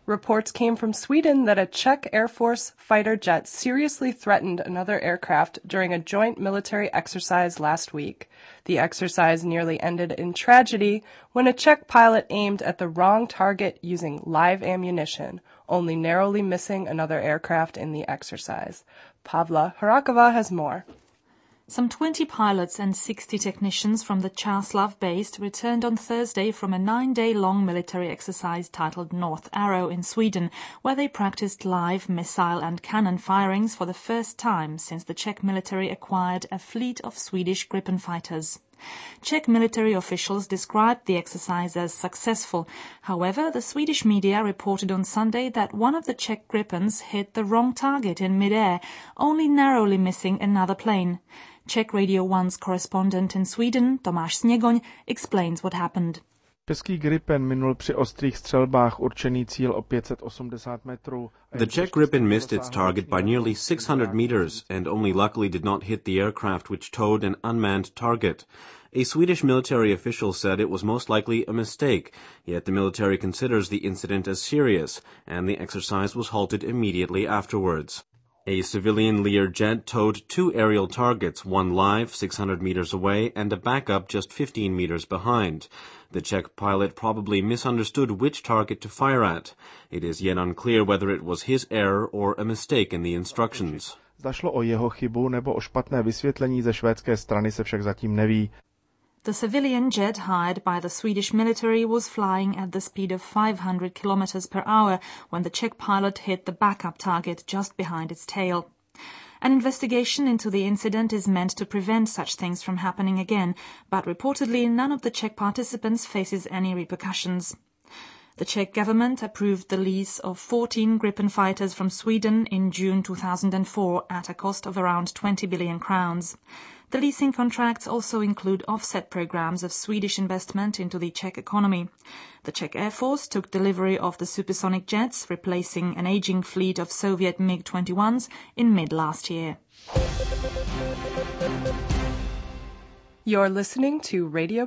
Reports came from Sweden that a Czech Air Force fighter jet seriously threatened another aircraft during a joint military exercise last week. The exercise nearly ended in tragedy when a Czech pilot aimed at the wrong target using live ammunition, only narrowly missing another aircraft in the exercise. Pavla Harakova has more. Some 20 pilots and 60 technicians from the Čáslav base returned on Thursday from a 9-day-long military exercise titled North Arrow in Sweden, where they practiced live missile and cannon firings for the first time since the Czech military acquired a fleet of Swedish Gripen fighters. Czech military officials described the exercise as successful. However, the Swedish media reported on Sunday that one of the Czech Gripens hit the wrong target in mid-air, only narrowly missing another plane. Czech Radio 1's correspondent in Sweden, Tomáš Sněgoň, explains what happened. Český Gripen minul při ostrých střelbách určený cíl o 580 metrů. The Czech Gripen missed its target by nearly 600 meters and only luckily did not hit the aircraft which towed an unmanned target. A Swedish military official said it was most likely a mistake, yet the military considers the incident as serious, and the exercise was halted immediately afterwards. A civilian Lear jet towed 2 aerial targets, one live 600 meters away and a backup just 15 meters behind. The Czech pilot probably misunderstood which target to fire at. It is yet unclear whether it was his error or a mistake in the instructions. Zda šlo o jeho chybu nebo o špatné vysvětlení ze švédské strany se však zatím neví. The civilian jet hired by the Swedish military was flying at the speed of 500 kilometers per hour when the Czech pilot hit the backup target just behind its tail. An investigation into the incident is meant to prevent such things from happening again, but reportedly none of the Czech participants faces any repercussions. The Czech government approved the lease of 14 Gripen fighters from Sweden in June 2004 at a cost of around 20 billion crowns. The leasing contracts also include offset programs of Swedish investment into the Czech economy. The Czech Air Force took delivery of the supersonic jets, replacing an aging fleet of Soviet MiG-21s in mid-last year. You're listening to Radio